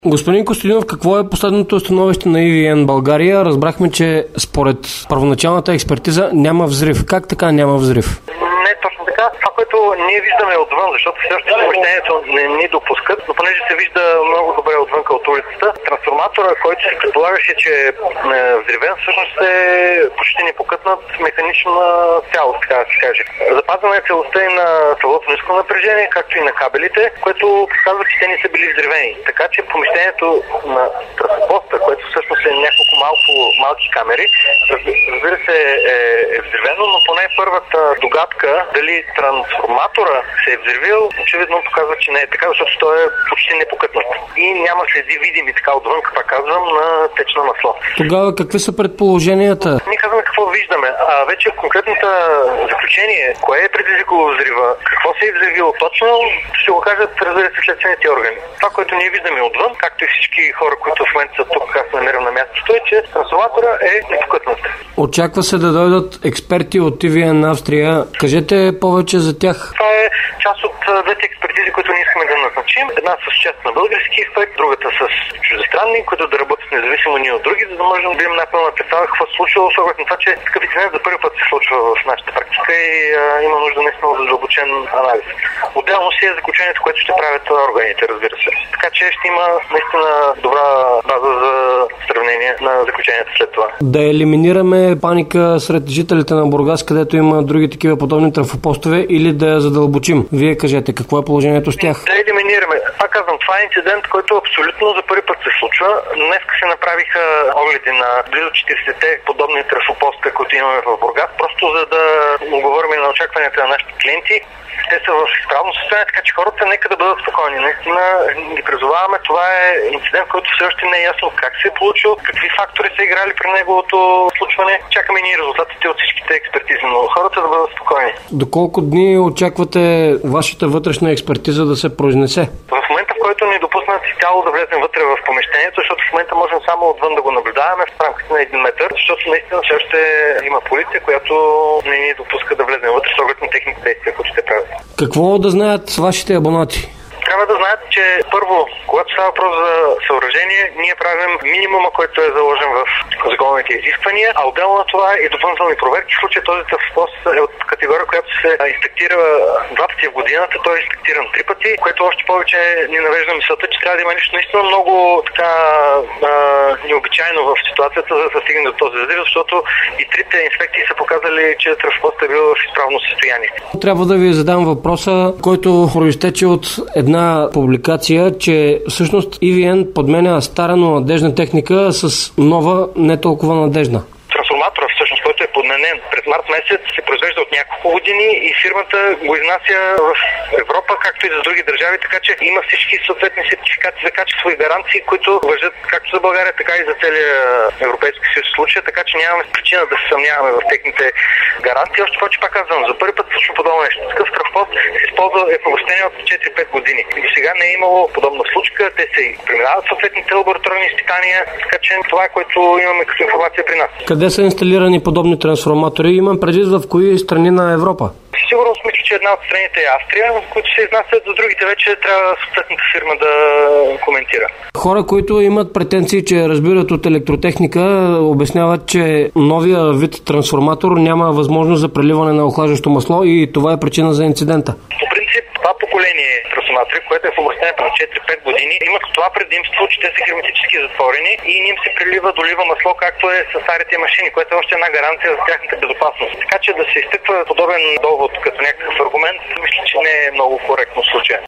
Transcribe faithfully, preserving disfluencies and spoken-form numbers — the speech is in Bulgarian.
Господин Костадинов, какво е последното становище на и ви ен България? Разбрахме, че според първоначалната експертиза няма взрив. Как така няма взрив? Не точно така. Това, което ние виждаме отвън, защото все още помещението не ни допускат, но понеже се вижда много добре отвънка от улицата, трансформатора, който се предполагаше, че е взривен, всъщност е почти непокътнат механична цялост, така да се каже. Запазвана е целостта и на цялото ниско напрежение, както и на кабелите, което показва, че те не са били взривени. Така че помещението на транспоста, което всъщност е няколко малко малки камери, разбира се е, е взривено, но поне първата догадка дали трансформатора се е взривил, очевидно показва, че не е така, защото той е почти непокътнат. И няма следи видими така отвън, пак казвам, на течно масло. Тогава какви са предположенията? Ние казваме какво виждаме, а вече конкретното заключение, кое е предизвикало взрива, какво се е взривило точно, ще го кажат, разбира се, следствените органи. Това, което ние виждаме отвън, както и всички хора, които в момента са тук, аз намирам на мястото, е, че трансформатора е непокътнат. Очаква се да дойдат експерти от и ви ен Австрия. Кажете повече за тях. Това е част от двете експертизи, които ние искаме да назначим. Една с част на български експерт, другата с чуждестранни, които да работят независимо ние от други, за да можем да имаме най-пълна представа какво се случва, особено на това, че такъв инцидент за първи път се случва в нашата практика и а, има нужда наистина за задълбочен анализ. Отделно си е заключението, което ще правят органите, разбира се. Така че ще има наистина добра база за сравнение на заключението след това. Да елиминираме паника сред жителите на Бургас, където има други такива подобни трафопостове, или да я задълбочим? Вие кажете, какво е положението с тях? Да елиминираме. Пак казвам, това е инцидент, който абсолютно за първи път се случва. Днес се направиха огледи на близо четиридесет подобни трафопоста, които имаме в Бургас, просто за да отговорим на очакванията на нашите клиенти. Те са в изправно състояние, така че хората нека да бъдат спокойни. Наистина ги призоваваме. Това е инцидент, който все още не е ясно как се е получил, какви фактори са играли при неговото случване. Чакаме ние резултатите от всичките експертизи, но хората да бъдат спокойни. Доколко дни очаквате вашата вътрешна експертиза да се произнесе? В момента, в който ни допуснат изцяло да влезем вътре в помещението, защото в момента можем само отвън да го наблюдаваме в рамките на един метър, защото наистина все още има полиция, която не ни допуска да влезем вътре с оглед на техните действия, които ще правят. Какво да знаят вашите абонати? Трябва да знаят, че първо, когато става въпрос за съоръжение, ние правим минимума, който е заложен в законовите изисквания, а отделно на това и допълнителни проверки. В случая този тръфопост е от категория, която се инспектира два пъти в годината, той е инспектиран три пъти, което още повече ни навежда мисълта, че трябва да има нещо наистина много така а, необичайно в ситуацията, за да се стигне до този взрив, защото и трите инспекции са показали, че тръфопостът е бил в изправно състояние. Трябва да ви задам въпроса, който произтече от една публикация, че всъщност и ви ен подменя стара, но надежна техника с нова, не толкова надежна. Трансформатора, всъщност, който е подменен през март месец, се произвежда от няколко години и фирмата го изнася в Европа, както и за други държави, така че има всички съответни сертификати за качество и гаранции, които важат както за България, така и за целия Европейски съюз случая, така че нямаме причина да се съмняваме в техните гаранции. Още повече пак казвам, за първи път случва подобно нещо. Такъв тръфопост се използва е погостение от четири-пет години. И до сега не е имало подобна случка, те се преминават съответните лабораторни изпитания, така че това е, което имаме като информация при нас. Къде са инсталирани подобни трансформатори? Имам предвид в кои страни на Европа? Сигурно мисля, че една от страните е Австрия, които се изнасят, за другите вече трябва съответната фирма да коментира. Хора, които имат претенции, че разбират от електротехника, обясняват, че новия вид трансформатор няма възможност за преливане на охлаждащо масло и това е причина за инцидента. По принцип, това поколение трансформатори, което е в обращението на четири-пет години, имат това предимство, че те са херметически затворени и им се прилива, долива масло, както е с старите машини, което е още една гаранция за тяхната безопасност. Така че да се изтъква подобен довод като някакъв аргумент, мисля, че не е много коректно в случая.